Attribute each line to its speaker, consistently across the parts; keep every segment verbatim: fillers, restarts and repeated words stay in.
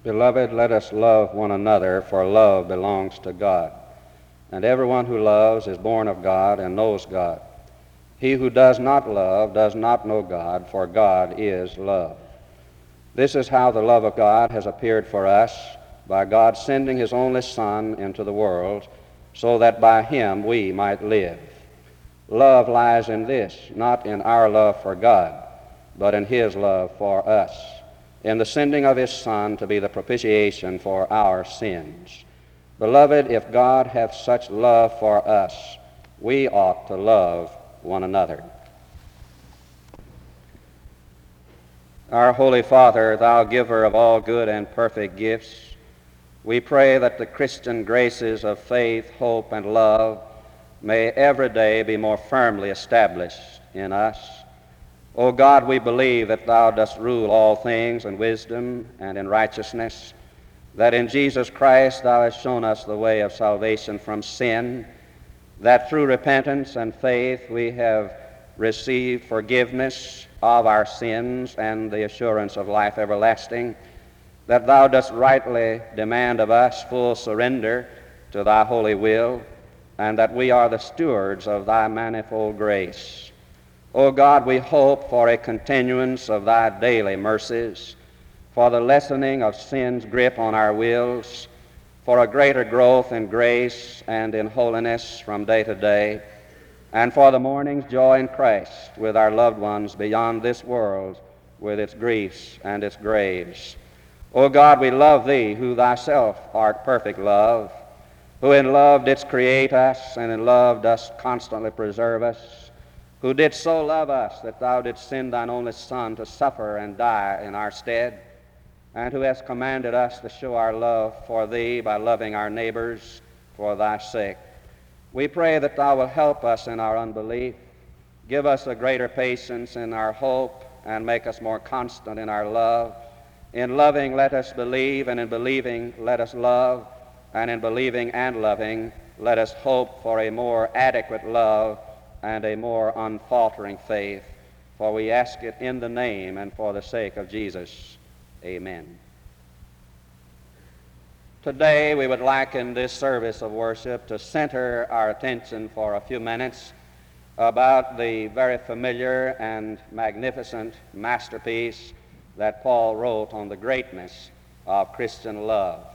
Speaker 1: Beloved, let us love one another, for love belongs to God. And everyone who loves is born of God and knows God. He who does not love does not know God, for God is love. This is how the love of God has appeared for us, by God sending his only Son into the world, so that by him we might live. Love lies in this, not in our love for God, but in his love for us, in the sending of his Son to be the propitiation for our sins. Beloved, if God hath such love for us, we ought to love one another. Our Holy Father, thou giver of all good and perfect gifts, we pray that the Christian graces of faith, hope, and love may every day be more firmly established in us. O God, we believe that thou dost rule all things in wisdom and in righteousness, that in Jesus Christ thou hast shown us the way of salvation from sin, that through repentance and faith we have received forgiveness of our sins and the assurance of life everlasting, that thou dost rightly demand of us full surrender to thy holy will, and that we are the stewards of thy manifold grace. O God, we hope for a continuance of thy daily mercies, for the lessening of sin's grip on our wills, for a greater growth in grace and in holiness from day to day, and for the morning's joy in Christ with our loved ones beyond this world with its griefs and its graves. O God, we love thee, who thyself art perfect love, who in love didst create us and in love dost constantly preserve us, who didst so love us that thou didst send thine only Son to suffer and die in our stead, and who hast commanded us to show our love for thee by loving our neighbors for thy sake. We pray that thou wilt help us in our unbelief, give us a greater patience in our hope, and make us more constant in our love. In loving, let us believe, and in believing, let us love, and in believing and loving, let us hope for a more adequate love and a more unfaltering faith, for we ask it in the name and for the sake of Jesus. Amen. Today we would like in this service of worship to center our attention for a few minutes about the very familiar and magnificent masterpiece that Paul wrote on the greatness of Christian love.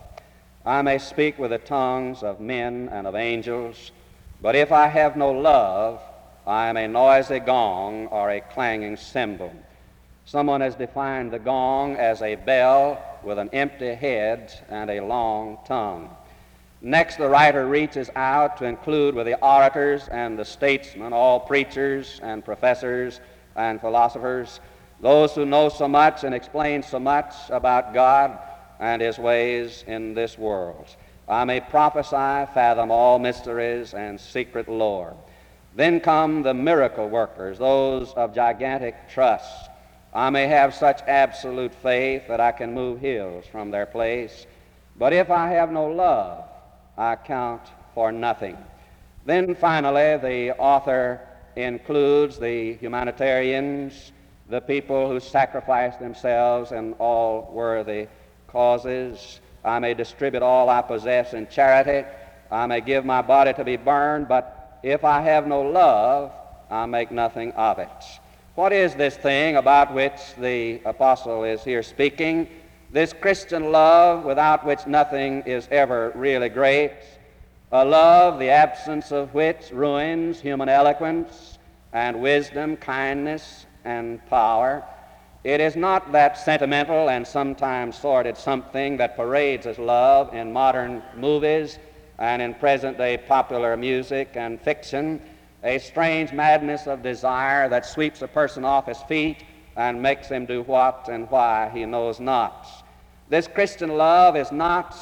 Speaker 1: I may speak with the tongues of men and of angels, but if I have no love, I am a noisy gong or a clanging cymbal. Someone has defined the gong as a bell with an empty head and a long tongue. Next, the writer reaches out to include with the orators and the statesmen, all preachers and professors and philosophers, those who know so much and explain so much about God and his ways in this world. I may prophesy, fathom all mysteries and secret lore. Then come the miracle workers, those of gigantic trust. I may have such absolute faith that I can move hills from their place, but if I have no love, I count for nothing. Then finally, the author includes the humanitarians, the people who sacrifice themselves in all worthy causes. I may distribute all I possess in charity. I may give my body to be burned, but if I have no love, I make nothing of it. What is this thing about which the apostle is here speaking? This Christian love without which nothing is ever really great, a love the absence of which ruins human eloquence and wisdom, kindness, and power. It is not that sentimental and sometimes sordid something that parades as love in modern movies and in present-day popular music and fiction, a strange madness of desire that sweeps a person off his feet and makes him do what and why he knows not. This Christian love is not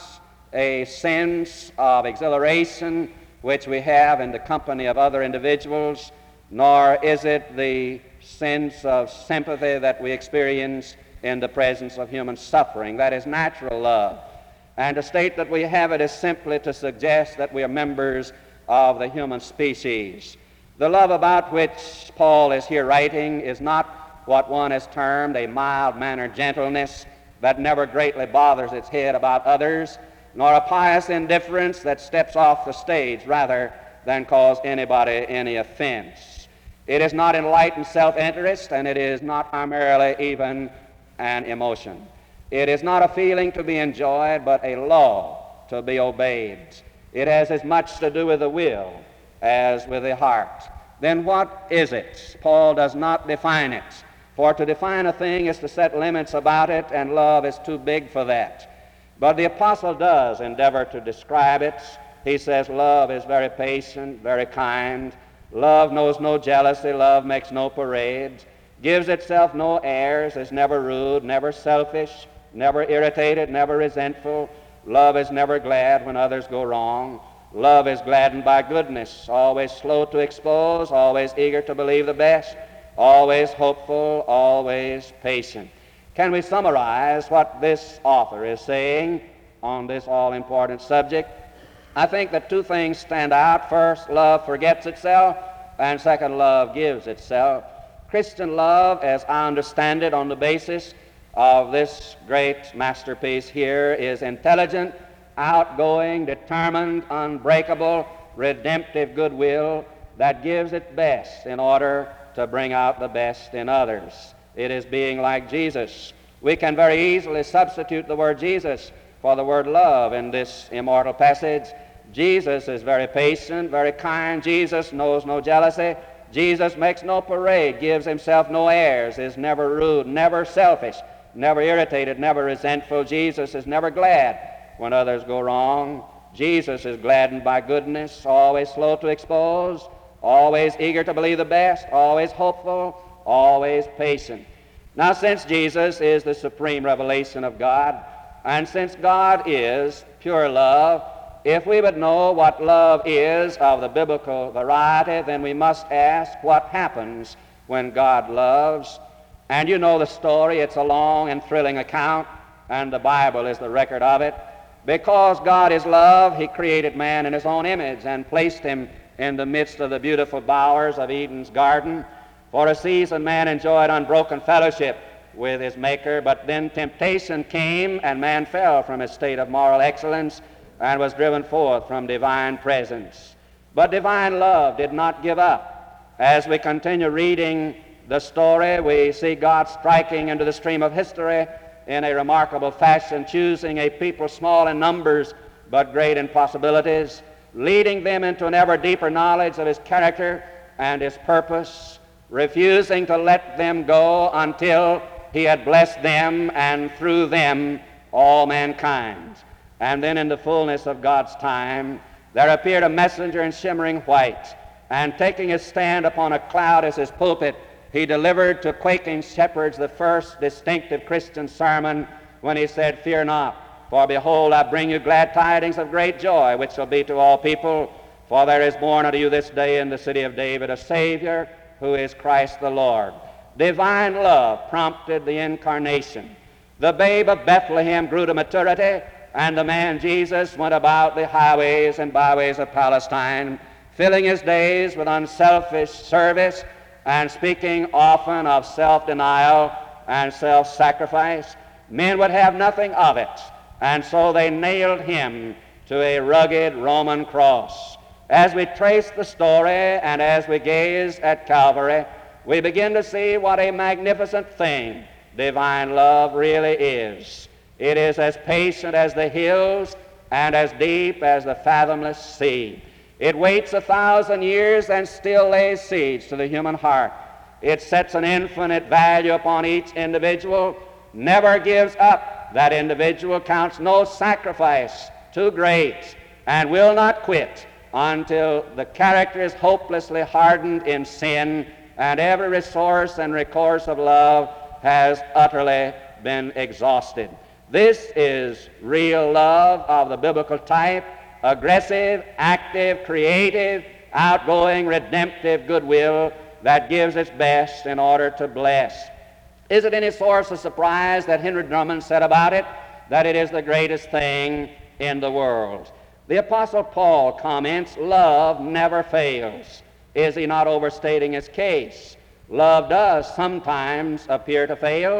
Speaker 1: a sense of exhilaration which we have in the company of other individuals, nor is it the sense of sympathy that we experience in the presence of human suffering. That is natural love. And to state that we have it is simply to suggest that we are members of the human species. The love about which Paul is here writing is not what one has termed a mild-mannered gentleness that never greatly bothers its head about others, nor a pious indifference that steps off the stage rather than cause anybody any offense. It is not enlightened self-interest, and it is not primarily even an emotion. It is not a feeling to be enjoyed, but a law to be obeyed. It has as much to do with the will as with the heart. Then what is it? Paul does not define it. For to define a thing is to set limits about it, and love is too big for that. But the apostle does endeavor to describe it. He says love is very patient, very kind. Love knows no jealousy. Love makes no parades, gives itself no airs, is never rude, never selfish, never irritated, never resentful. Love is never glad when others go wrong. Love is gladdened by goodness, always slow to expose, always eager to believe the best, always hopeful, always patient. Can we summarize what this author is saying on this all-important subject? I think that two things stand out. First, love forgets itself, and second, love gives itself. Christian love, as I understand it on the basis of this great masterpiece here, is intelligent, outgoing, determined, unbreakable, redemptive goodwill that gives its best in order to bring out the best in others. It is being like Jesus. We can very easily substitute the word Jesus for the word love in this immortal passage. Jesus is very patient, very kind. Jesus knows no jealousy. Jesus makes no parade, gives himself no airs, is never rude, never selfish, never irritated, never resentful. Jesus is never glad when others go wrong. Jesus is gladdened by goodness, always slow to expose, always eager to believe the best, always hopeful, always patient. Now, since Jesus is the supreme revelation of God, and since God is pure love, if we would know what love is of the biblical variety, then we must ask what happens when God loves. And you know the story. It's a long and thrilling account, and the Bible is the record of it. Because God is love, he created man in his own image and placed him in the midst of the beautiful bowers of Eden's garden. For a season, man enjoyed unbroken fellowship with his Maker, but then temptation came, and man fell from his state of moral excellence and was driven forth from divine presence. But divine love did not give up. As we continue reading the story, we see God striking into the stream of history in a remarkable fashion, choosing a people small in numbers but great in possibilities, leading them into an ever deeper knowledge of his character and his purpose, refusing to let them go until he had blessed them and through them all mankind. And then in the fullness of God's time, there appeared a messenger in shimmering white, and taking his stand upon a cloud as his pulpit, he delivered to quaking shepherds the first distinctive Christian sermon when he said, "Fear not, for behold, I bring you glad tidings of great joy, which shall be to all people. For there is born unto you this day in the city of David a Savior, who is Christ the Lord." Divine love prompted the incarnation. The babe of Bethlehem grew to maturity, and the man Jesus went about the highways and byways of Palestine, filling his days with unselfish service and speaking often of self-denial and self-sacrifice. Men would have nothing of it, and so they nailed him to a rugged Roman cross. As we trace the story and as we gaze at Calvary, we begin to see what a magnificent thing divine love really is. It is as patient as the hills and as deep as the fathomless sea. It waits a thousand years and still lays siege to the human heart. It sets an infinite value upon each individual, never gives up that individual, counts no sacrifice too great, and will not quit until the character is hopelessly hardened in sin and every resource and recourse of love has utterly been exhausted. This is real love of the biblical type, aggressive, active, creative, outgoing, redemptive goodwill that gives its best in order to bless. Is it any source of surprise that Henry Drummond said about it that it is the greatest thing in the world? The Apostle Paul comments, love never fails. Is he not overstating his case? Love does sometimes appear to fail,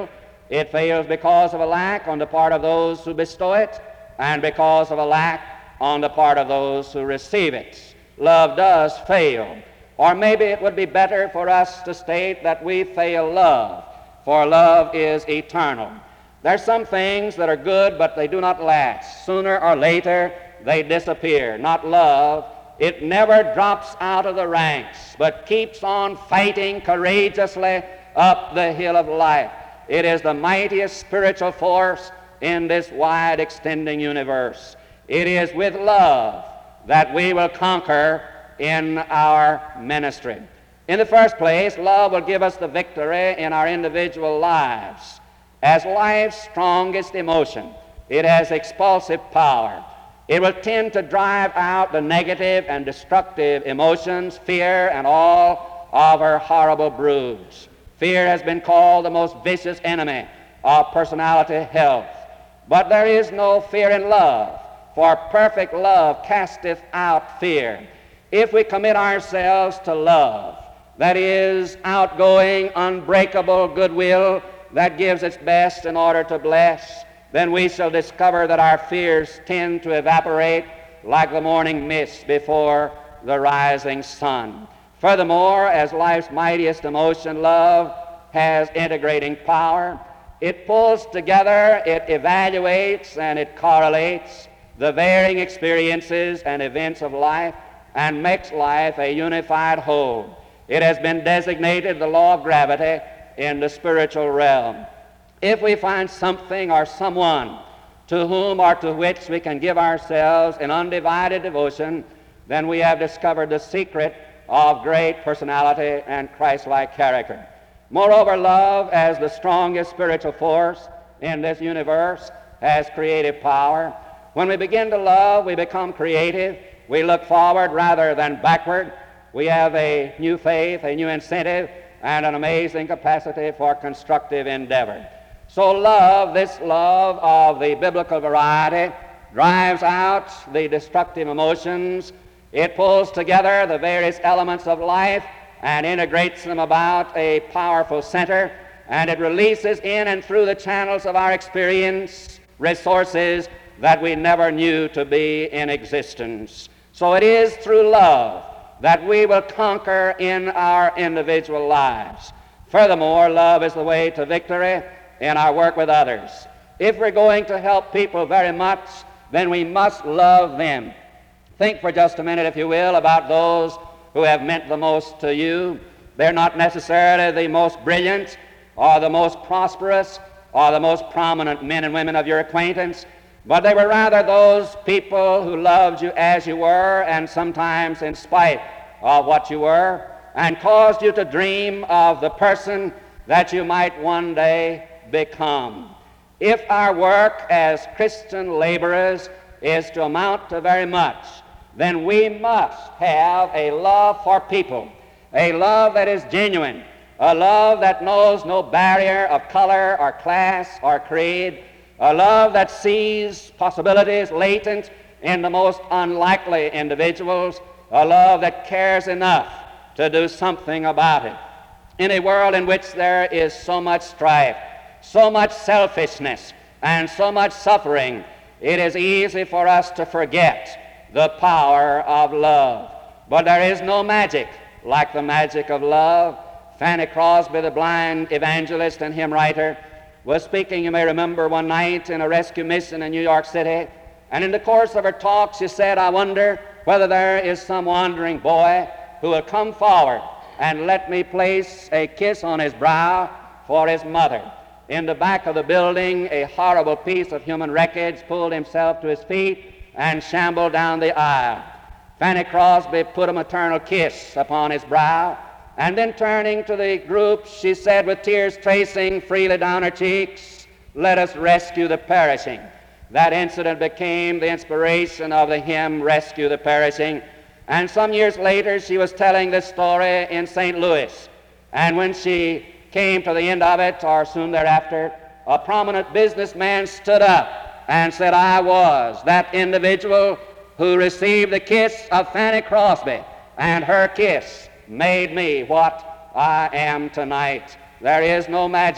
Speaker 1: It fails because of a lack on the part of those who bestow it, and because of a lack on the part of those who receive it. Love does fail. Or maybe it would be better for us to state that we fail love, for love is eternal. There's some things that are good, but they do not last. Sooner or later, they disappear. Not love. It never drops out of the ranks, but keeps on fighting courageously up the hill of life. It is the mightiest spiritual force in this wide extending universe. It is with love that we will conquer in our ministry. In the first place, love will give us the victory in our individual lives. As life's strongest emotion, it has expulsive power. It will tend to drive out the negative and destructive emotions, fear, and all of her horrible broods. Fear has been called the most vicious enemy of personality health. But there is no fear in love, for perfect love casteth out fear. If we commit ourselves to love, that is, outgoing, unbreakable goodwill that gives its best in order to bless, then we shall discover that our fears tend to evaporate like the morning mist before the rising sun. Furthermore, as life's mightiest emotion, love has integrating power. It pulls together, it evaluates, and it correlates the varying experiences and events of life and makes life a unified whole. It has been designated the law of gravity in the spiritual realm. If we find something or someone to whom or to which we can give ourselves in undivided devotion, then we have discovered the secret of great personality and Christ-like character. Moreover, love, as the strongest spiritual force in this universe, has creative power. When we begin to love, we become creative. We look forward rather than backward. We have a new faith, a new incentive, and an amazing capacity for constructive endeavor. So love, this love of the biblical variety, drives out the destructive emotions. It pulls together the various elements of life and integrates them about a powerful center, and it releases in and through the channels of our experience resources that we never knew to be in existence. So it is through love that we will conquer in our individual lives. Furthermore, love is the way to victory in our work with others. If we're going to help people very much, then we must love them. Think for just a minute, if you will, about those who have meant the most to you. They're not necessarily the most brilliant or the most prosperous or the most prominent men and women of your acquaintance, but they were rather those people who loved you as you were, and sometimes in spite of what you were, and caused you to dream of the person that you might one day become. If our work as Christian laborers is to amount to very much, then we must have a love for people, a love that is genuine, a love that knows no barrier of color or class or creed, a love that sees possibilities latent in the most unlikely individuals, a love that cares enough to do something about it. In a world in which there is so much strife, so much selfishness, and so much suffering, it is easy for us to forget the power of love. But there is no magic like the magic of love. Fanny Crosby, the blind evangelist and hymn writer, was speaking, you may remember, one night in a rescue mission in New York City, and in the course of her talk she said, "I wonder whether there is some wandering boy who will come forward and let me place a kiss on his brow for his mother." In the back of the building, a horrible piece of human wreckage pulled himself to his feet and shambled down the aisle. Fanny Crosby put a maternal kiss upon his brow, and then turning to the group, she said with tears tracing freely down her cheeks, "Let us rescue the perishing." That incident became the inspiration of the hymn, "Rescue the Perishing." And some years later, she was telling this story in Saint Louis. And when she came to the end of it, or soon thereafter, a prominent businessman stood up and said, "I was that individual who received the kiss of Fanny Crosby, and her kiss made me what I am tonight." There is no magic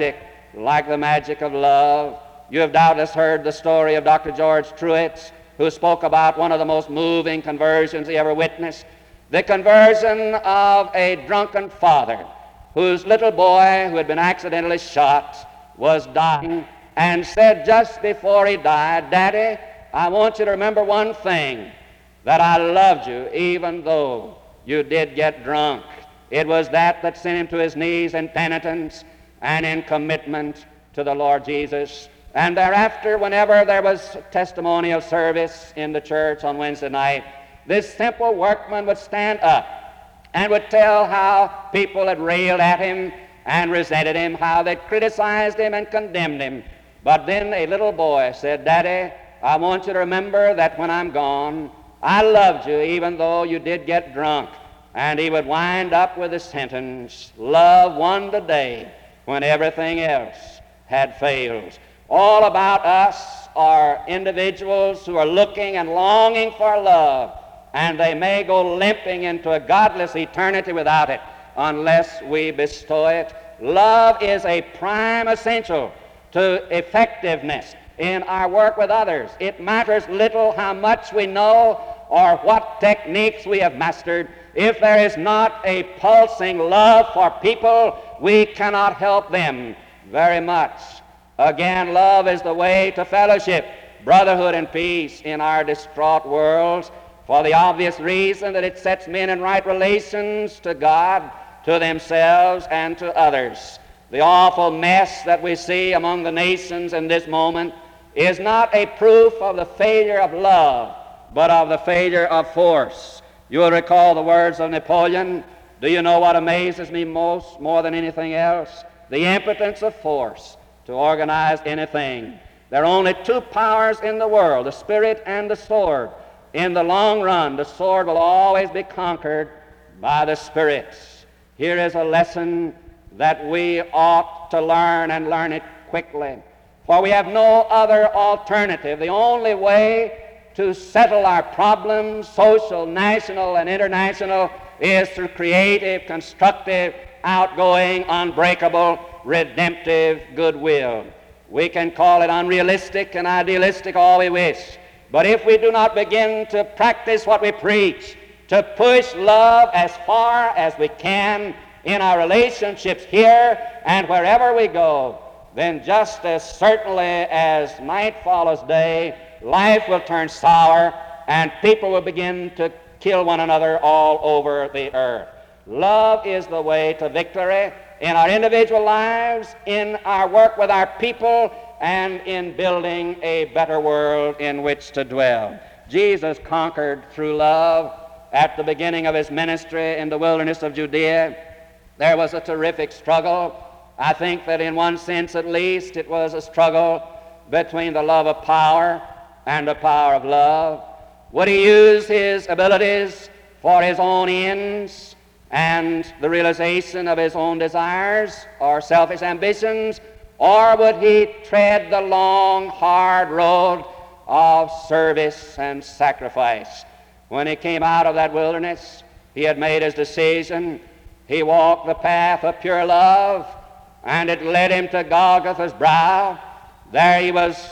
Speaker 1: like the magic of love. You have doubtless heard the story of Doctor George Truett, who spoke about one of the most moving conversions he ever witnessed, the conversion of a drunken father whose little boy, who had been accidentally shot, was dying, and said just before he died, "Daddy, I want you to remember one thing, that I loved you even though you did get drunk." It was that that sent him to his knees in penitence and in commitment to the Lord Jesus. And thereafter, whenever there was testimonial service in the church on Wednesday night, this simple workman would stand up and would tell how people had railed at him and resented him, how they criticized him and condemned him. But then a little boy said, "Daddy, I want you to remember that when I'm gone, I loved you even though you did get drunk." And he would wind up with the sentence, "Love won the day when everything else had failed." All about us are individuals who are looking and longing for love, and they may go limping into a godless eternity without it unless we bestow it. Love is a prime essential to effectiveness in our work with others. It matters little how much we know or what techniques we have mastered. If there is not a pulsing love for people, we cannot help them very much. Again, love is the way to fellowship, brotherhood, and peace in our distraught world, for the obvious reason that it sets men in right relations to God, to themselves, and to others. The awful mess that we see among the nations in this moment is not a proof of the failure of love, but of the failure of force. You will recall the words of Napoleon. Do you know what amazes me most, more than anything else? The impotence of force to organize anything. There are only two powers in the world, the spirit and the sword. In the long run, the sword will always be conquered by the spirit. Here is a lesson that we ought to learn, and learn it quickly. For we have no other alternative. The only way to settle our problems, social, national, and international, is through creative, constructive, outgoing, unbreakable, redemptive goodwill. We can call it unrealistic and idealistic all we wish, but if we do not begin to practice what we preach, to push love as far as we can in our relationships here and wherever we go, then just as certainly as night follows day, life will turn sour and people will begin to kill one another all over the earth. Love is the way to victory in our individual lives, in our work with our people, and in building a better world in which to dwell. Jesus conquered through love. At the beginning of his ministry in the wilderness of Judea, there was a terrific struggle. I think that in one sense at least it was a struggle between the love of power and the power of love. Would he use his abilities for his own ends and the realization of his own desires or selfish ambitions, or would he tread the long, hard road of service and sacrifice? When he came out of that wilderness, he had made his decision. He walked the path of pure love, and it led him to Golgotha's brow. There he was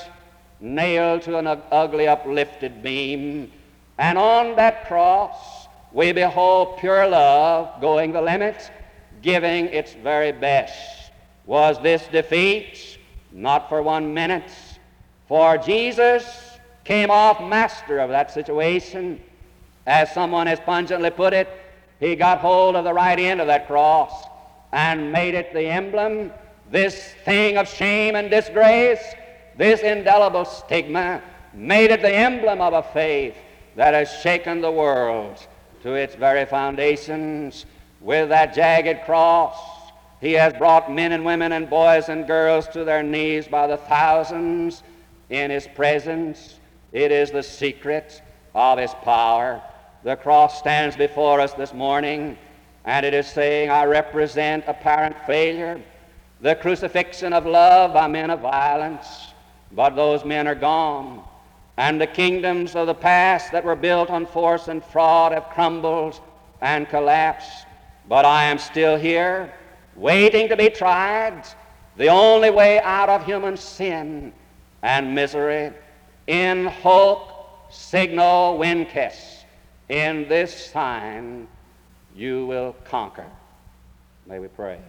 Speaker 1: nailed to an ugly uplifted beam, and on that cross we behold pure love going the limit, giving its very best. Was this defeat? Not for one minute, for Jesus came off master of that situation. As someone has pungently put it, he got hold of the right end of that cross and made it the emblem, this thing of shame and disgrace, this indelible stigma, made it the emblem of a faith that has shaken the world to its very foundations. With that jagged cross, he has brought men and women and boys and girls to their knees by the thousands in his presence. It is the secret of his power. The cross stands before us this morning, and it is saying, I represent apparent failure, the crucifixion of love by men of violence, but those men are gone, and the kingdoms of the past that were built on force and fraud have crumbled and collapsed. But I am still here, waiting to be tried. the only way out of human sin and misery. In hoc signo vinces, in this sign you will conquer. May we pray.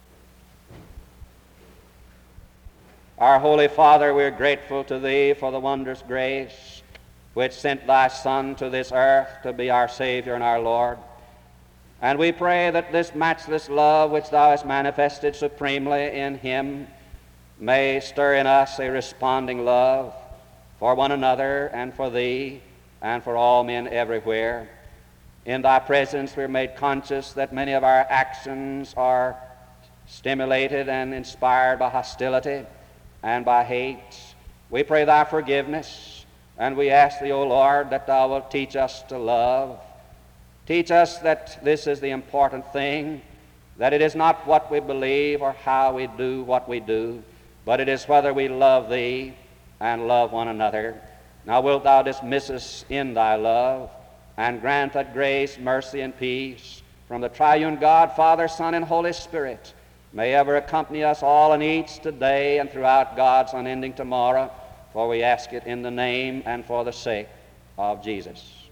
Speaker 1: Our Holy Father, we are grateful to Thee for the wondrous grace which sent Thy Son to this earth to be our Savior and our Lord. And we pray that this matchless love which Thou hast manifested supremely in Him may stir in us a responding love for one another and for Thee and for all men everywhere. In Thy presence we are made conscious that many of our actions are stimulated and inspired by hostility and by hate. We pray Thy forgiveness, and we ask Thee, O Lord, that Thou wilt teach us to love. Teach us that this is the important thing, that it is not what we believe or how we do what we do, but it is whether we love Thee and love one another. Now wilt Thou dismiss us in Thy love, and grant that grace, mercy, and peace from the triune God, Father, Son, and Holy Spirit may ever accompany us all and each today and throughout God's unending tomorrow, for we ask it in the name and for the sake of Jesus.